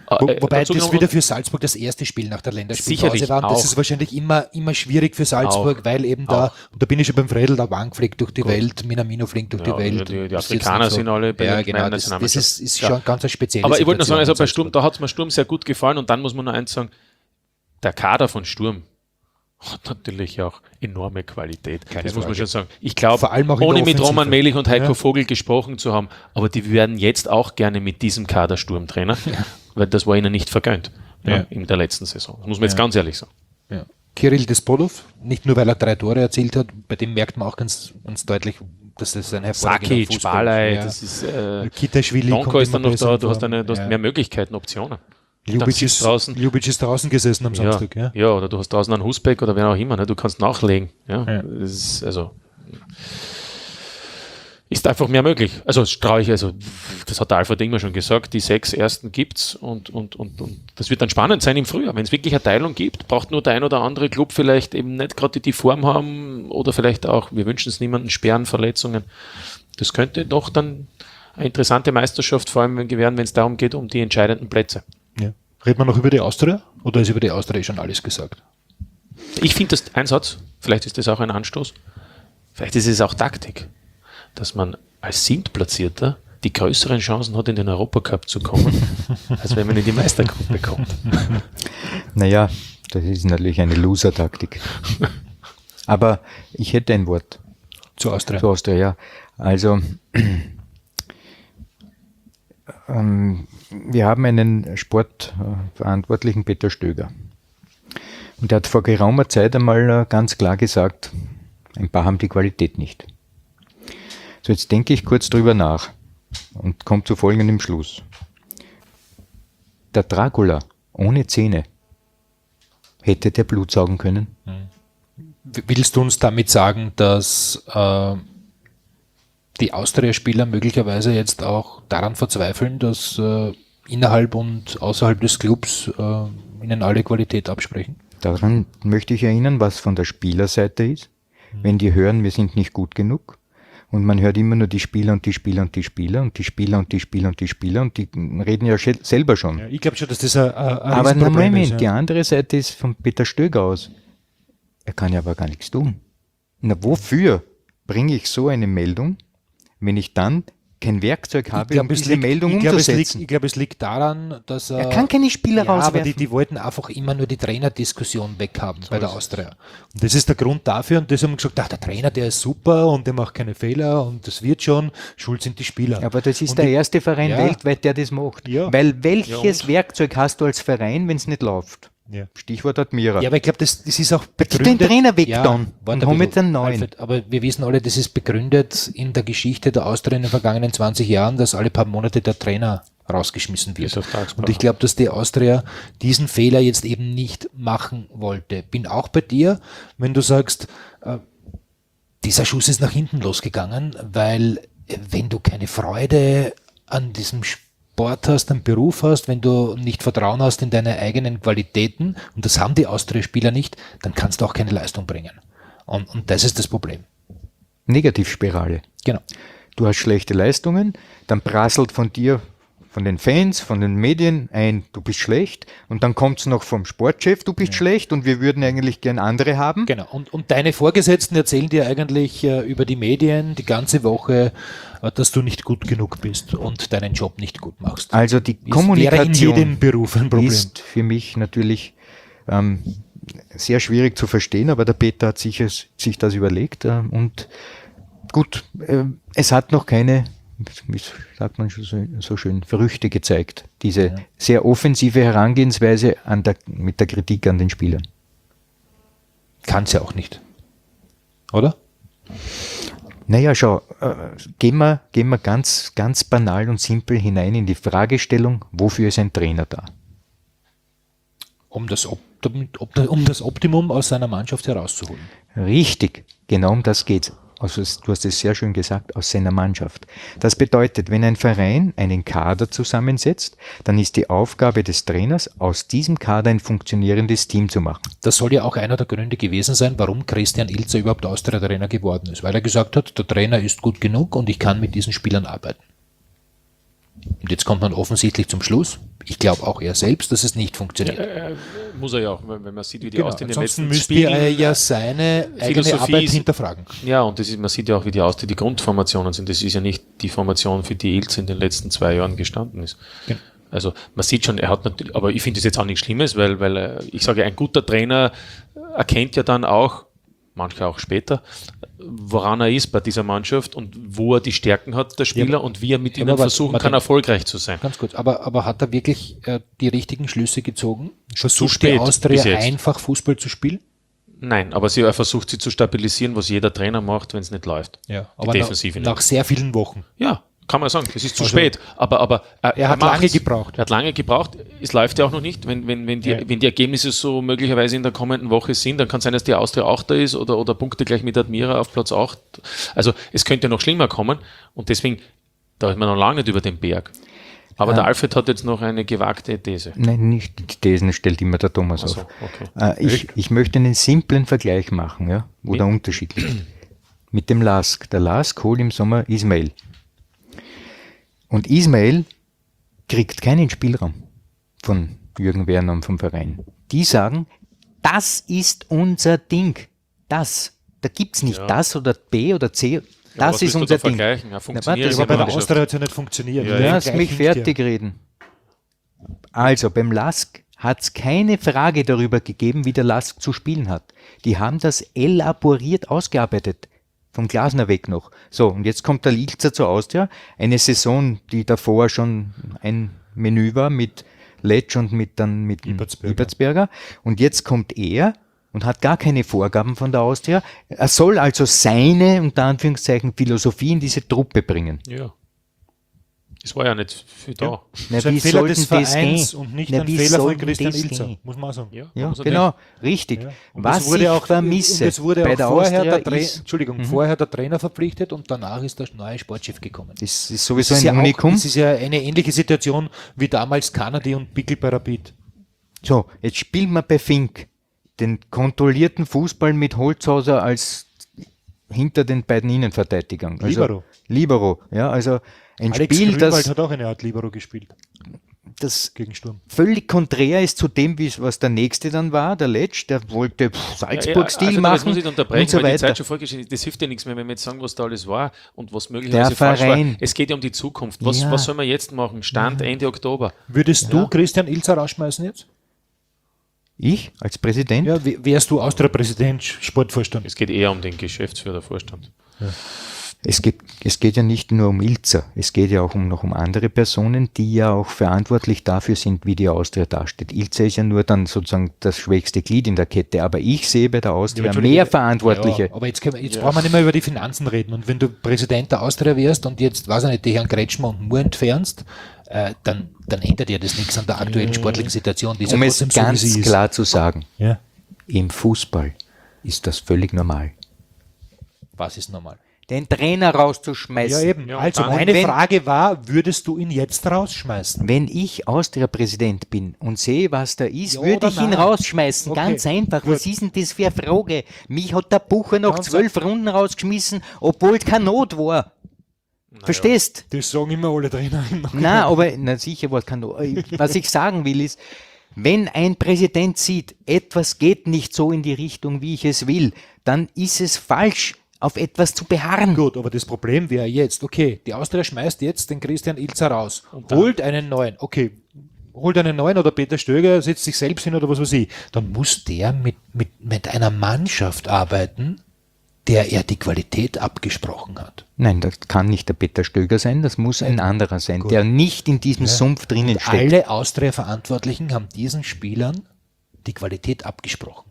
Wo,
Äh,
wobei
dazu
das
noch-
wieder für Salzburg das erste Spiel nach der Länderspielpause
Sicherlich
war. Und das
auch.
ist wahrscheinlich immer, immer schwierig für Salzburg,
Auch.
weil eben da,
Auch.
und da bin ich schon beim Fredel, der Wang fliegt durch die
Gut.
Welt, Minamino fliegt durch
Ja,
die Welt.
die- die
Das ist jetzt
Afrikaner
nicht
sind alle bei
ja,
den
genau,
kleinen
das, das ist,
Nationalmannschaften.
ist
Ja.
schon ganz eine spezielle
Aber ich wollte nur sagen,
Situation
also
in
bei Sturm,
Salzburg.
da hat es mir Sturm sehr gut gefallen und dann muss man noch eins sagen, der Kader von Sturm hat natürlich auch enorme Qualität.
Keine
das muss man
Frage.
schon sagen. Ich glaube,
Vor allem auch in
ohne
der
mit
Offensive.
Roman Melich und Heiko
Ja.
Vogel gesprochen zu haben, aber die werden jetzt auch gerne mit diesem Kader Sturmtrainer, weil das war ihnen nicht vergönnt ja,
Ja.
in der letzten Saison. Das muss man jetzt
Ja.
ganz ehrlich sagen.
Ja. Kirill Despodov, nicht nur weil er drei Tore erzielt hat, bei dem merkt man auch ganz, ganz deutlich, dass das ein hervorragender
Sakic,
Fußballer
Balai,
ja.
das ist äh,
Kitaschwili
Donko
kommt
ist dann
immer
noch
besser
da,
in
du hast,
Form.
eine, du hast
Ja.
mehr Möglichkeiten, Optionen.
Ljubic
Dann sitzt
ist,
draußen.
Ljubic ist draußen gesessen am Samstag. Ja.
Ja, ja, oder du hast draußen einen Husbeck oder wer auch immer, ne? Du kannst nachlegen. Ja?
Ja.
Das ist, also, ist einfach mehr möglich. Also traue ich, also das hat der Alfred immer schon gesagt, die sechs ersten gibt's und, und, und, und das wird dann spannend sein im Frühjahr. Wenn es wirklich eine Teilung gibt, braucht nur der ein oder andere Club vielleicht eben nicht gerade die Form haben oder vielleicht auch, wir wünschen es niemanden, Sperren, Verletzungen. Das könnte doch dann eine interessante Meisterschaft vor allem werden, wenn es darum geht, um die entscheidenden Plätze.
Ja. Reden wir noch über die Austria oder ist über die Austria schon alles gesagt?
Ich finde das ein Satz, vielleicht ist das auch ein Anstoß, vielleicht ist es auch Taktik, dass man als Siebtplatzierter die größeren Chancen hat, in den Europacup zu kommen, als wenn man in die Meistergruppe kommt.
Naja, das ist natürlich eine Loser-Taktik. Aber ich hätte ein Wort
Zur Austria.
zu Austria, ja. Also, ähm, wir haben einen Sportverantwortlichen, Peter Stöger. Und der hat vor geraumer Zeit einmal äh, ganz klar gesagt, ein paar haben die Qualität nicht. So, jetzt denke ich kurz drüber nach und komme zu folgendem Schluss. Der Dracula ohne Zähne, hätte der Blut saugen können?
Willst du uns damit sagen, dass äh, die Austria-Spieler möglicherweise jetzt auch daran verzweifeln, dass äh, innerhalb und außerhalb des Clubs äh, ihnen alle Qualität absprechen?
Daran möchte ich erinnern, was von der Spielerseite ist. Wenn die hören, wir sind nicht gut genug und man hört immer nur die Spieler und die Spieler und die Spieler und die Spieler und die Spieler und die Spieler und die reden ja schel- selber schon.
Ja, ich glaube schon, dass das ein, ein
Aber na,
Riesenproblem
Moment,
ist. Ja.
die andere Seite ist von Peter Stöger aus. Er kann ja aber gar nichts tun. Na, wofür bringe ich so eine Meldung, wenn ich dann kein Werkzeug habe,
glaub,
um
es
diese
liegt-
Meldung
ich glaub, es liegt,
umzusetzen?
ich glaube, es liegt daran, dass
Er kann keine Spieler
ja, aber
rauswerfen.
die, die wollten einfach immer nur die Trainerdiskussion weghaben bei der Austria. Und das ist der Grund dafür. Und das haben wir gesagt, ach, der Trainer, der ist super und der macht keine Fehler und das wird schon. Schuld sind die Spieler.
Aber das ist
Und
der
die-
erste Verein
Ja.
weltweit, der das macht.
Ja.
Weil welches
Ja,
Werkzeug hast du als Verein, wenn es nicht läuft?
Ja.
Stichwort Admira.
Ja, aber ich glaube, das, das ist auch
Gib
begründet.
den Trainer weg
ja,
dann
warte
und hol
ein
mit
bisschen,
den neuen.
Alfred, aber wir wissen alle, das ist begründet in der Geschichte der Austria in den vergangenen zwanzig Jahren, dass alle paar Monate der Trainer rausgeschmissen wird.
Ist auf Tagsprache.
Und ich glaube, dass die Austria diesen Fehler jetzt eben nicht machen wollte. Bin auch bei dir, wenn du sagst, äh, dieser Schuss ist nach hinten losgegangen, weil äh, wenn du keine Freude an diesem Sport hast, einen Beruf hast, wenn du nicht Vertrauen hast in deine eigenen Qualitäten, und das haben die Austria-Spieler nicht, dann kannst du auch keine Leistung bringen. Und, und das ist das Problem.
Negativspirale.
Genau.
Du hast schlechte Leistungen, dann prasselt von dir, von den Fans, von den Medien ein, du bist schlecht, und dann kommt es noch vom Sportchef, du bist schlecht und wir würden eigentlich gern andere haben.
Genau. Und, und deine Vorgesetzten erzählen dir eigentlich äh, über die Medien die ganze Woche, äh, dass du nicht gut genug bist und deinen Job nicht gut machst.
Also die
Ist- wäre in
Kommunikation
jedem Beruf ein Problem.
ist für mich natürlich ähm, sehr schwierig zu verstehen, aber der Peter hat sich, es, sich das überlegt äh, und gut, äh, es hat noch keine, wie sagt man schon so, so schön, Früchte gezeigt, diese
Ja.
sehr offensive Herangehensweise an der, mit der Kritik an den Spielern.
Kann es ja auch nicht. Oder?
Naja, schau, äh, gehen wir, gehen wir ganz, ganz banal und simpel hinein in die Fragestellung, wofür ist ein Trainer da?
Um das, Optim, um das Optimum aus seiner Mannschaft herauszuholen.
Richtig, genau um das geht's. Also es- du hast es sehr schön gesagt, aus seiner Mannschaft. Das bedeutet, wenn ein Verein einen Kader zusammensetzt, dann ist die Aufgabe des Trainers, aus diesem Kader ein funktionierendes Team zu machen.
Das soll ja auch einer der Gründe gewesen sein, warum Christian Ilzer überhaupt Austria-Trainer geworden ist. Weil er gesagt hat, der Trainer ist gut genug und ich kann mit diesen Spielern arbeiten. Und jetzt kommt man offensichtlich zum Schluss, ich glaube auch er selbst, dass es nicht funktioniert.
Äh, muss er ja auch, wenn wenn man sieht, wie die
Genau,
Austria in den
ansonsten
letzten
müsste
Spielen,
er ja seine eigene
Philosophie
Arbeit
ist-
hinterfragen.
Ja, und das ist, man sieht ja auch, wie die Austria die Grundformationen sind. Das ist ja nicht die Formation, für die Ilz in den letzten zwei Jahren gestanden ist.
Genau.
Also man sieht schon, er hat natürlich, aber ich finde das jetzt auch nichts Schlimmes, weil, weil äh, ich sage, ein guter Trainer erkennt ja dann auch, manche auch später, woran er ist bei dieser Mannschaft und wo er die Stärken hat, der Spieler,
Ja,
und wie er mit
ja,
ihnen
aber warte,
versuchen
warte.
kann, erfolgreich zu sein.
Ganz kurz, aber, aber hat er wirklich äh, die richtigen Schlüsse gezogen? Versucht
spät,
die Austria
bis jetzt.
einfach Fußball zu spielen?
Nein, aber sie, er versucht sie zu stabilisieren, was jeder Trainer macht, wenn es nicht läuft.
Ja,
Die
aber
Defensive
nach, nach sehr vielen Wochen.
Ja, kann man sagen, das ist zu
Also,
spät. Aber, aber äh,
er hat lange
macht's.
gebraucht.
Er hat lange gebraucht. Es läuft ja auch noch nicht. Wenn, wenn, wenn, die,
Ja.
wenn die Ergebnisse so möglicherweise in der kommenden Woche sind, dann kann es sein, dass die Austria auch da ist oder, oder Punkte gleich mit Admira auf Platz acht. Also es könnte noch schlimmer kommen und deswegen, da ist man noch lange nicht über den Berg. Aber
Ja.
der Alfred hat jetzt noch eine gewagte These.
Nein, nicht die Thesen stellt immer der Thomas
Also,
auf.
okay.
Äh, ich, ich möchte einen simplen Vergleich machen, ja, wo
Mit?
der Unterschied liegt. Mit dem Lask. Der Lask holt im Sommer Ismail. Und Ismail kriegt keinen Spielraum von Jürgen Werner und vom Verein. Die sagen, das ist unser Ding. Das. Da gibt es nicht
Ja.
das oder B oder C.
Ja,
Das
was
ist
willst du
unser
da
Ding.
vergleichen? Ja,
Na,
funktioniert
warte,
ja
Aber bei der
Mannschaft.
Austria hat es ja nicht funktioniert.
Ja,
Der
ja.
Lass
Vergleich
mich
hinkt ja.
fertig reden. Also beim Lask hat es keine Frage darüber gegeben, wie der Lask zu spielen hat. Die haben das elaboriert ausgearbeitet. Vom Glasner weg noch. So, und jetzt kommt der Ilzer zur Austria. Eine Saison, die davor schon ein Menü war mit Letsch und mit dann mit dem
Ibertsberger.
Ibertsberger. Und jetzt kommt er und hat gar keine Vorgaben von der Austria. Er soll also seine, unter Anführungszeichen, Philosophie in diese Truppe bringen.
Ja. Das war ja nicht viel da.
Ja.
Na,
Das ist ein
wie
Fehler
sollten
des
das
Vereins
gehen?
und nicht
Na,
ein
wie
Fehler von
sollten
Christian
das
Ilzer,
gehen?
muss man auch sagen.
Ja,
Ja,
muss er
genau, richtig.
Ja. Und
Was
es wurde
ich
auch,
vermisse
und es wurde
bei
auch
der
vorher
Austria
der, Tra
ist,
Entschuldigung,
Mhm.
vorher der Trainer verpflichtet und danach ist der neue Sportchef gekommen.
das ist sowieso
Das ist
ein
ja auch,
Unikum.
das ist ja eine ähnliche Situation wie damals Kanadi und Pickel bei Rapid.
So, jetzt spielen wir bei Fink den kontrollierten Fußball mit Holzhauser als hinter den beiden Innenverteidigern. Also,
Libero.
Libero, ja, also ein
Alex
Spiel,
Grünwald
das,
hat auch eine Art Libero gespielt
das
gegen Sturm.
völlig konträr ist zu dem, wie es- was der nächste dann war, der Letsch, der wollte pff, Salzburg-Stil
also,
machen
Das muss ich unterbrechen,
und so
weil die Zeit
weiter.
schon vorgeschrieben ist. Das hilft ja nichts mehr, wenn wir jetzt sagen, was da alles war und was möglicherweise
Der
falsch war.
Verein.
Es geht ja um die Zukunft. Was,
Ja.
was soll man jetzt machen? Stand Ende Oktober.
Würdest du Christian Ilzer rausschmeißen jetzt?
Ich als Präsident?
Ja, w- wärst du Austria-Präsident, Sportvorstand?
Es geht eher um den Geschäftsführer, Vorstand.
Es geht, es geht ja nicht nur um Ilzer, es geht ja auch um, noch um andere Personen, die ja auch verantwortlich dafür sind, wie die Austria dasteht. Ilzer ist ja nur dann sozusagen das schwächste Glied in der Kette, aber ich sehe bei der Austria
Entschuldige,
mehr Verantwortliche.
Ja, aber jetzt, können wir, jetzt
Ja.
brauchen wir nicht mehr über die Finanzen reden. Und wenn du Präsident der Austria wärst und jetzt, weiß ich nicht, die Herrn Kretschmer und Moore entfernst, äh, dann, dann ändert ja das nichts an der aktuellen sportlichen Situation. Die ist ja
Um es
trotzdem so, wie
ganz
sie ist.
klar zu sagen,
Ja.
im Fußball ist das völlig normal.
Was ist normal?
Den Trainer rauszuschmeißen.
Ja, eben.
Ja,
also,
und
meine
wenn-
Frage war, würdest du ihn jetzt rausschmeißen?
Wenn ich Austria-Präsident bin und sehe, was da ist,
Ja
würde
oder
ich ihn
nein?
rausschmeißen.
Okay,
Ganz einfach.
gut.
Was ist denn das für eine Frage? Mich hat der Bucher nach
Ganz
zwölf Runden rausgeschmissen, obwohl es keine Not war. Verstehst?
Das sagen immer alle Trainer.
Na, aber na sicher war es keine Not. Was ich sagen will ist, wenn ein Präsident sieht, etwas geht nicht so in die Richtung, wie ich es will, dann ist es falsch, auf etwas zu beharren.
Gut, aber das Problem wäre jetzt, okay, die Austria schmeißt jetzt den Christian Ilzer raus,
dann?
holt einen neuen, okay, holt einen neuen oder Peter Stöger setzt sich selbst hin oder was weiß ich, dann muss der mit, mit, mit einer Mannschaft arbeiten, der er die Qualität abgesprochen hat.
Nein, das kann nicht der Peter Stöger sein, das muss ein anderer sein, der nicht in diesem Sumpf drinnen
Und
steckt.
alle Austria-Verantwortlichen haben diesen Spielern die Qualität abgesprochen.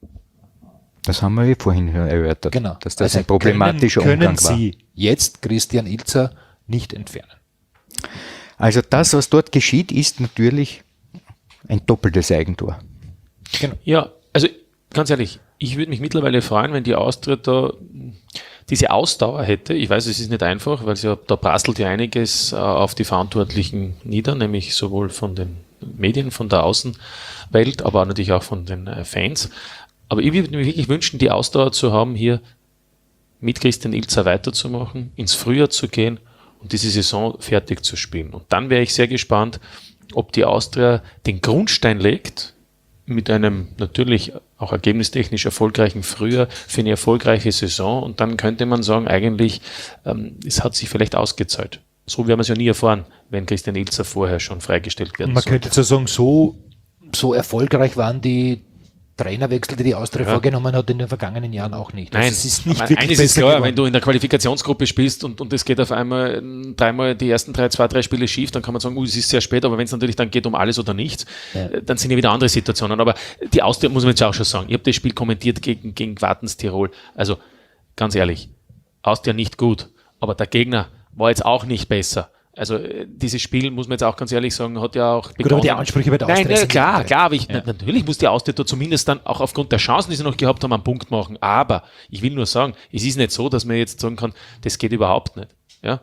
Das haben wir ja vorhin schon erörtert,
Genau.
dass das
Also
ein problematischer
können,
Umgang
können
war.
Sie jetzt Christian Ilzer nicht entfernen.
Also das, was dort geschieht, ist natürlich ein doppeltes Eigentor.
Ja, also ganz ehrlich, ich würde mich mittlerweile freuen, wenn die Austria da diese Ausdauer hätte. Ich weiß, es ist nicht einfach, weil sie, da prasselt ja einiges äh, auf die Verantwortlichen nieder, nämlich sowohl von den Medien, von der Außenwelt, aber natürlich auch von den äh, Fans. Aber ich würde mir wirklich wünschen, die Ausdauer zu haben, hier mit Christian Ilzer weiterzumachen, ins Frühjahr zu gehen und diese Saison fertig zu spielen. Und dann wäre ich sehr gespannt, ob die Austria den Grundstein legt, mit einem natürlich auch ergebnistechnisch erfolgreichen Frühjahr für eine erfolgreiche Saison, und dann könnte man sagen, eigentlich, ähm, es hat sich vielleicht ausgezahlt. So werden wir es ja nie erfahren, wenn Christian Ilzer vorher schon freigestellt werden
Man
sollte.
könnte jetzt ja sagen, so, so erfolgreich waren die Trainerwechsel, die die Austria
Ja.
vorgenommen hat in den vergangenen Jahren auch nicht.
Nein,
Also es ist nicht
aber
wirklich
eines ist
besser
klar,
geworden.
wenn du in der Qualifikationsgruppe spielst und, und es geht auf einmal äh, dreimal die ersten drei, zwei, drei Spiele schief, dann kann man sagen, uh, es ist sehr spät, aber wenn es natürlich dann geht um alles oder nichts,
Ja.
äh, dann sind ja wieder andere Situationen. Aber die Austria, muss man jetzt auch schon sagen, ich habe das Spiel kommentiert gegen, gegen Quartens Tirol. Also ganz ehrlich, Austria nicht gut, aber der Gegner war jetzt auch nicht besser. Also äh, dieses Spiel, muss man jetzt auch ganz ehrlich sagen, hat ja auch
Gut, aber die Ansprüche bei der
Nein,
Austria
ja,
sind
klar,
andere.
klar, aber ich,
Ja.
na, natürlich muss die Austria da zumindest dann auch aufgrund der Chancen, die sie noch gehabt haben, einen Punkt machen. Aber ich will nur sagen, es ist nicht so, dass man jetzt sagen kann, das geht überhaupt nicht. Ja,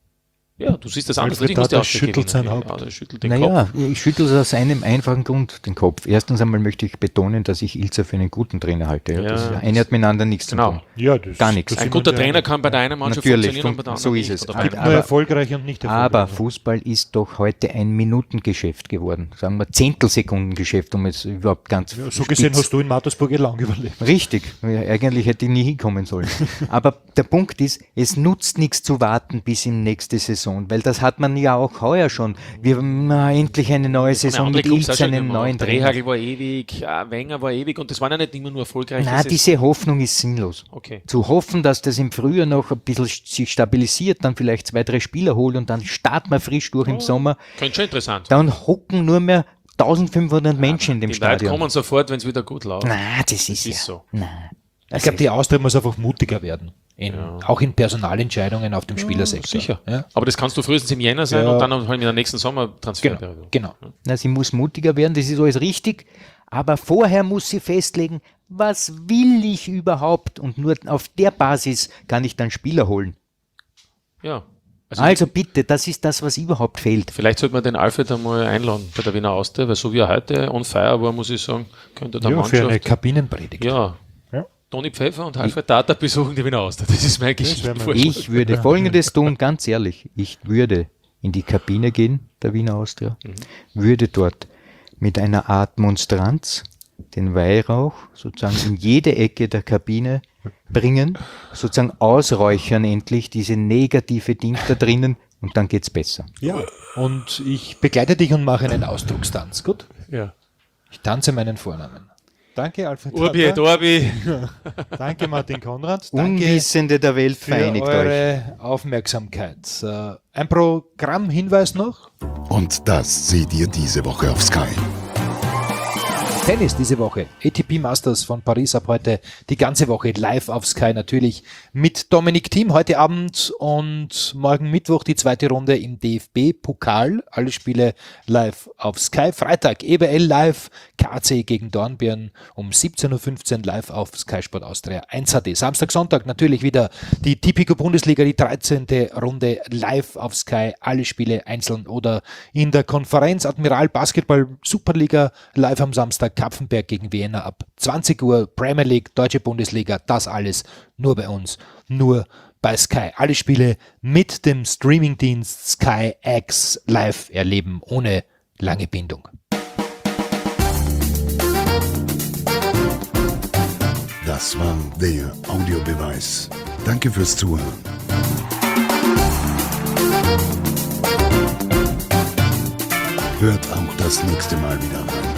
ja, du siehst das anders.
Alfred
Natürlich muss die
Tata
Austria
schüttelt
gewinnen.
sein Haupt.
Ja, der schüttelt den Kopf.
Naja, ich schüttel es aus einem einfachen Grund den Kopf. Erstens einmal möchte ich betonen, dass ich Ilzer für einen guten Trainer halte. Ja,
Ja,
das eine hat miteinander nichts
genau.
zu tun.
Ja, das,
Gar nichts.
das
Ein
sind
guter
wir
Trainer
ja-
kann bei der einen Mannschaft
Natürlich,
funktionieren und bei der
so
anderen
ist
nicht.
es.
Oder bei
Aber-
einem
Nur
nicht.
erfolgreich und nicht erfolgreich.
Aber Fußball ist doch heute ein Minutengeschäft geworden. Sagen wir Zehntelsekundengeschäft, um es überhaupt ganz
Ja, so gesehen
spitz-
hast du in Mattersburg eh lang überlebt.
Richtig, ja, eigentlich hätte ich nie hinkommen sollen. Aber der Punkt ist, es nutzt nichts zu warten bis in nächste Saison, weil das hat man ja auch heuer schon. Wir haben na, endlich eine neue Saison
Andere
mit
Clubs auch
Ilz,
schon
einen
gemacht.
neuen Trainer.
Drehhagel war ewig, äh, Wenger war ewig und das waren ja nicht immer nur erfolgreiche
Na,
Saisons.
diese Hoffnung ist sinnlos.
Okay.
Zu hoffen, dass das im Frühjahr noch ein bisschen sich stabilisiert, dann vielleicht zwei, drei Spieler holt und dann starten wir frisch durch im Sommer.
Könnte schon interessant.
Dann hocken nur mehr eintausendfünfhundert Menschen in dem
Die Leute
Stadion.
kommen sofort, wenn es wieder gut läuft.
Na, das ist, ja.
ist so.
Na,
Ich glaube, die Austria muss einfach mutiger werden. In,
Ja.
Auch in Personalentscheidungen auf dem Spielersektor.
Sicher.
Ja?
Aber das kannst du frühestens im Jänner sein
Ja.
und dann halt in der nächsten
Genau.
Sommertransferperiode.
genau.
Na, sie muss mutiger werden, das ist alles richtig, aber vorher muss sie festlegen, was will ich überhaupt, und nur auf der Basis kann ich dann Spieler holen.
Ja. Also,
Also bitte, das ist das, was überhaupt fehlt.
vielleicht sollte man den Alfred einmal einladen bei der Wiener Austria, weil so wie er heute on fire war, muss ich sagen, könnte der
Ja, für eine
Mannschaft...
Kabinenpredigt.
Ja.
Ja.
Toni Pfeffer und Alfred Tata besuchen die Wiener Austria. Das ist mein
wär mal-
Geschichte.
Ich würde Folgendes tun, ganz ehrlich, ich würde in die Kabine gehen, der Wiener Austria, würde dort mit einer Art Monstranz den Weihrauch sozusagen in jede Ecke der Kabine bringen, sozusagen ausräuchern endlich diese negative Ding da drinnen, und dann geht's besser.
Ja. Und ich begleite dich und mache einen Ausdruckstanz. Gut?
Ja.
Ich tanze meinen Vornamen. Danke, Alfred
Urbi et
Tata.
Orbi.
Danke, Martin Konrad. Danke
Unwissende der Welt,
für
vereinigt euch.
eure Aufmerksamkeit. Äh, Ein Programmhinweis noch.
Und das seht ihr diese Woche auf Sky.
Tennis diese Woche. A T P Masters von Paris ab heute die ganze Woche live auf Sky, natürlich mit Dominik Thiem heute Abend und morgen Mittwoch die zweite Runde im D F B-Pokal. Alle Spiele live auf Sky. Freitag E B L live, K C gegen Dornbirn um siebzehn Uhr fünfzehn live auf Sky Sport Austria eins H D. Samstag, Sonntag natürlich wieder die Tipico Bundesliga, die dreizehnte Runde live auf Sky. Alle Spiele einzeln oder in der Konferenz. Admiral Basketball Superliga live am Samstag. Kapfenberg gegen Vienna ab zwanzig Uhr. Premier League, Deutsche Bundesliga, das alles nur bei uns, nur bei Sky. Alle Spiele mit dem Streamingdienst Sky X live erleben, ohne lange Bindung.
Das war der Audiobeweis. Danke fürs Zuhören. Hört auch das nächste Mal wieder rein.